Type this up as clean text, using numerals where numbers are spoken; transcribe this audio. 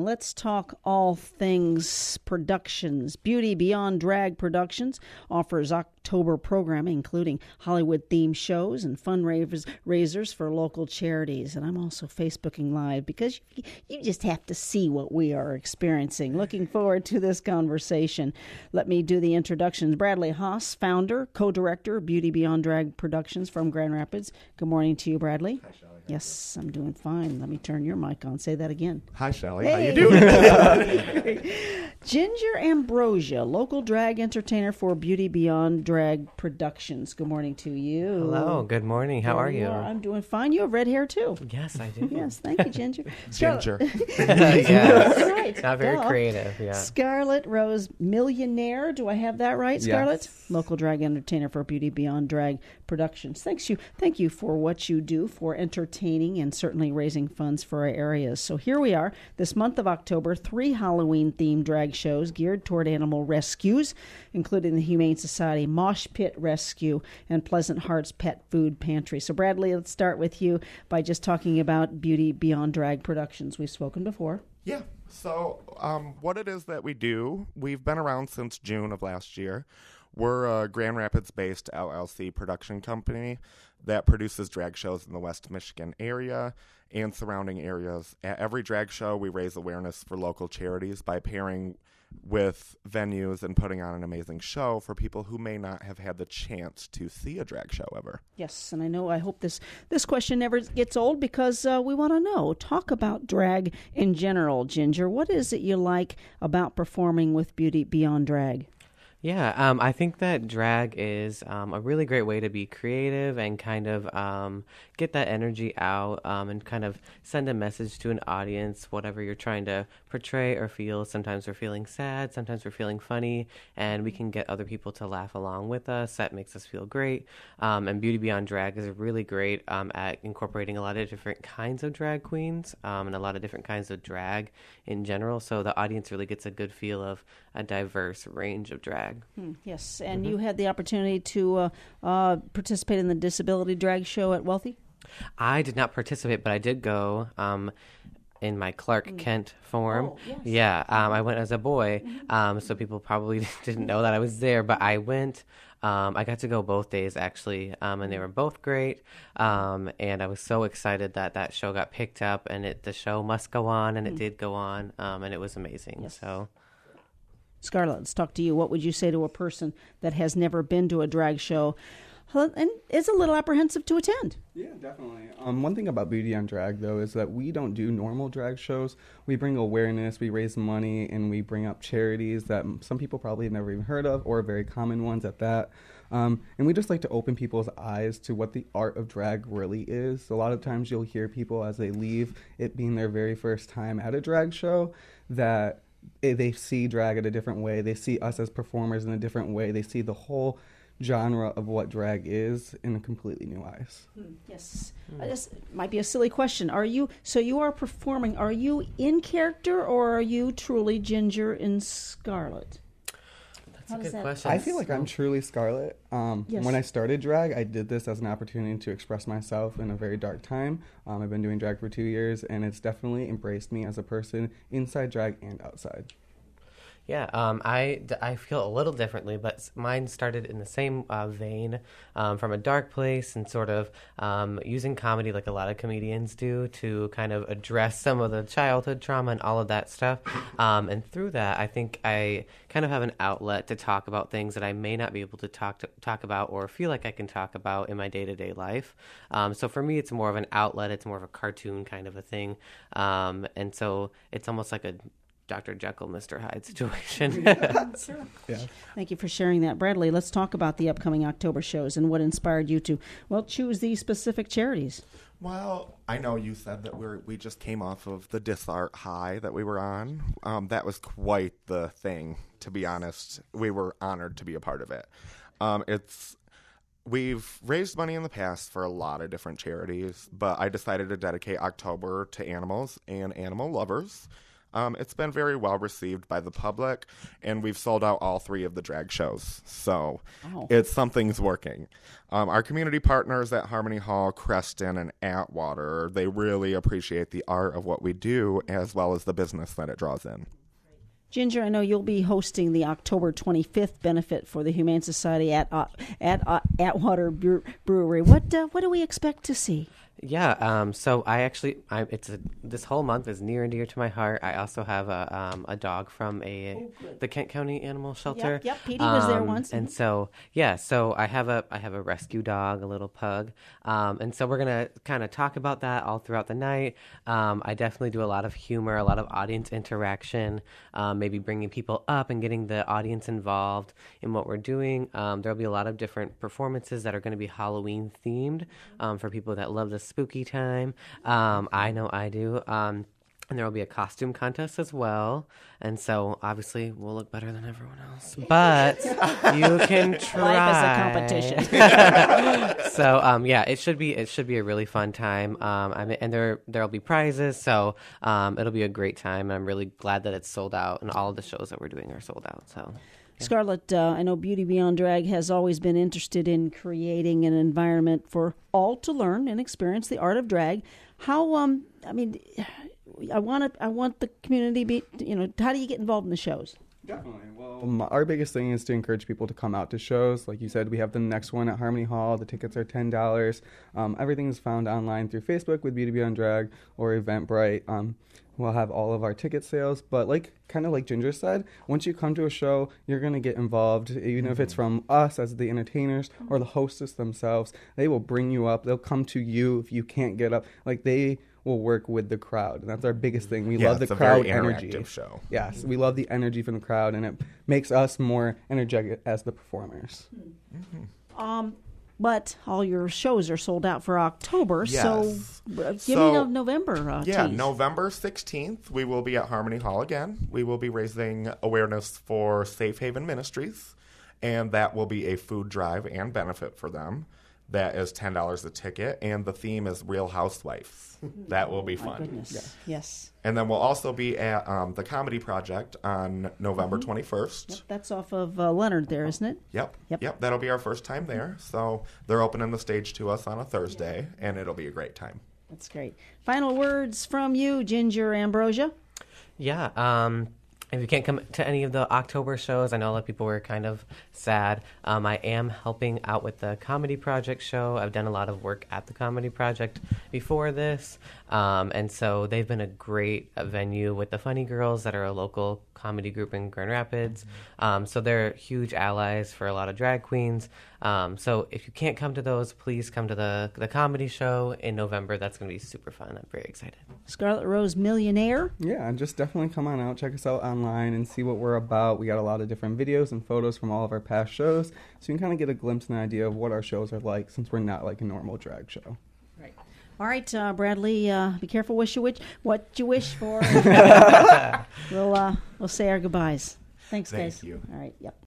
let's talk all things productions. Beauty Beyond Drag Productions offers October programming, including Hollywood-themed shows and fundraisers for local charities. And I'm also Facebooking Live because you just have to see what we are experiencing. Looking forward to this conversation. Let me do the introductions. Bradley Haas, founder, co-director of Beauty Beyond Drag Productions from Grand Rapids. Good morning to you, Bradley. Hi, Shelley. Yes, I'm doing fine. Let me turn your mic on. Say that again. Hi, Shelley. Hey. How you doing? Ginger Ambrosia, local drag entertainer for Beauty Beyond Drag Productions. Good morning to you. Hello. Good morning. How are you? I'm doing fine. You have red hair, too. Yes, I do. Yes, thank you, Ginger. Ginger. Yes. That's right. Not very Duh. creative, yeah. Scarlett Rose Millionaire. Do I have that right, Scarlett? Yes. Local drag entertainer for Beauty Beyond Drag Productions. Thank you for what you do for entertaining and certainly raising funds for our areas. So here we are, this month of October, 3 Halloween-themed drag shows geared toward animal rescues, including the Humane Society Mosh Pit Rescue and Pleasant Hearts Pet Food Pantry. So Bradley, let's start with you by just talking about Beauty Beyond Drag Productions. We've spoken before. Yeah. So what it is that we do, we've been around since June of last year. We're a Grand Rapids-based LLC production company that produces drag shows in the West Michigan area and surrounding areas. At every drag show, we raise awareness for local charities by pairing with venues and putting on an amazing show for people who may not have had the chance to see a drag show ever. Yes, and I hope this question never gets old because we want to know. Talk about drag in general, Ginger. What is it you like about performing with Beauty Beyond Drag? Yeah, I think that drag is a really great way to be creative and kind of get that energy out and kind of send a message to an audience, whatever you're trying to portray or feel. Sometimes we're feeling sad, sometimes we're feeling funny, and we can get other people to laugh along with us. That makes us feel great. And Beauty Beyond Drag is really great at incorporating a lot of different kinds of drag queens and a lot of different kinds of drag in general. So the audience really gets a good feel of a diverse range of drag. Yes, and you had the opportunity to participate in the Disability Drag Show at Wealthy? I did not participate, but I did go in my Clark Kent form. Oh, yes. Yeah, I went as a boy, so people probably didn't know that I was there, but I went. I got to go both days, actually, and they were both great, and I was so excited that show got picked up, and the show must go on, and it did go on, and it was amazing, Yes. so... Scarlett, let's talk to you. What would you say to a person that has never been to a drag show and is a little apprehensive to attend? Yeah, definitely. One thing about Beauty on Drag, though, is that we don't do normal drag shows. We bring awareness, we raise money, and we bring up charities that some people probably have never even heard of, or very common ones at that. And we just like to open people's eyes to what the art of drag really is. A lot of times you'll hear people as they leave, it being their very first time at a drag show, that they see drag in a different way. They see us as performers in a different way. They see the whole genre of what drag is in a completely new eyes. Yes. This might be a silly question. You are performing. Are you in character or are you truly Ginger and Scarlett? That's a good question. I feel like I'm truly Scarlett. Yes. When I started drag, I did this as an opportunity to express myself in a very dark time. I've been doing drag for 2 years, and it's definitely embraced me as a person inside drag and outside. Yeah, I feel a little differently, but mine started in the same vein, from a dark place and sort of using comedy like a lot of comedians do to kind of address some of the childhood trauma and all of that stuff. And through that, I think I kind of have an outlet to talk about things that I may not be able to talk about or feel like I can talk about in my day-to-day life. So for me, it's more of an outlet. It's more of a cartoon kind of a thing. And so it's almost like a Dr. Jekyll, Mr. Hyde situation. Sure. Yeah. Thank you for sharing that. Bradley, let's talk about the upcoming October shows and what inspired you to, choose these specific charities. Well, I know you said that we just came off of the Disart high that we were on. That was quite the thing, to be honest. We were honored to be a part of it. We've raised money in the past for a lot of different charities, but I decided to dedicate October to animals and animal lovers. It's been very well received by the public, and we've sold out all 3 of the drag shows. So something's working. Our community partners at Harmony Hall, Creston, and Atwater, they really appreciate the art of what we do as well as the business that it draws in. Ginger, I know you'll be hosting the October 25th benefit for the Humane Society at Atwater Brewery. What do we expect to see? Yeah, so this whole month is near and dear to my heart. I also have a dog from the Kent County Animal Shelter. Yep, Petey was there once. And so I have a rescue dog, a little pug, and so we're gonna kind of talk about that all throughout the night. I definitely do a lot of humor, a lot of audience interaction, maybe bringing people up and getting the audience involved in what we're doing. There'll be a lot of different performances that are going to be Halloween themed for people that love the spooky time. I know I do. And there will be a costume contest as well. And so obviously we'll look better than everyone else. But you can try. Life is a competition. So it should be a really fun time. And there'll be prizes. So it'll be a great time. I'm really glad that it's sold out, and all of the shows that we're doing are sold out. So. Scarlett, I know Beauty Beyond Drag has always been interested in creating an environment for all to learn and experience the art of drag. How, I want the community how do you get involved in the shows? Definitely. Well, our biggest thing is to encourage people to come out to shows. Like you said, we have the next one at Harmony Hall. The tickets are $10. Everything is found online through Facebook with Beauty Beyond Drag or Eventbrite. We'll have all of our ticket sales, but like Ginger said, once you come to a show, you're going to get involved, even if it's from us as the entertainers or the hostess themselves. They will bring you up. They'll come to you if you can't get up. Like, they will work with the crowd, and that's our biggest thing. We love the crowd energy. Show. Yes, we love the energy from the crowd, and it makes us more energetic as the performers. But all your shows are sold out for October, yes. So give me a November tease. November 16th, we will be at Harmony Hall again. We will be raising awareness for Safe Haven Ministries, and that will be a food drive and benefit for them. That is $10 a ticket, and the theme is Real Housewives. That will be fun. My goodness. Yeah. Yes. And then we'll also be at the Comedy Project on November 21st. Yep, that's off of Leonard there, isn't it? Yep. That'll be our first time there. So they're opening the stage to us on a Thursday, and it'll be a great time. That's great. Final words from you, Ginger Ambrosia. Yeah. If you can't come to any of the October shows, I know a lot of people were kind of sad. I am helping out with the Comedy Project show. I've done a lot of work at the Comedy Project before this. And so they've been a great venue with the Funny Girls that are a local comedy group in Grand Rapids. So they're huge allies for a lot of drag queens. So if you can't come to those, please come to the comedy show in November. That's going to be super fun. I'm very excited. Scarlet Rose Millionaire. Yeah, and just definitely come on out, check us out online and see what we're about. We got a lot of different videos and photos from all of our past shows, so you can kind of get a glimpse and idea of what our shows are like, since we're not like a normal drag show. Right. All right, Bradley, be careful what you wish for. We'll say our goodbyes. Thanks, guys. Thank you. All right, yep.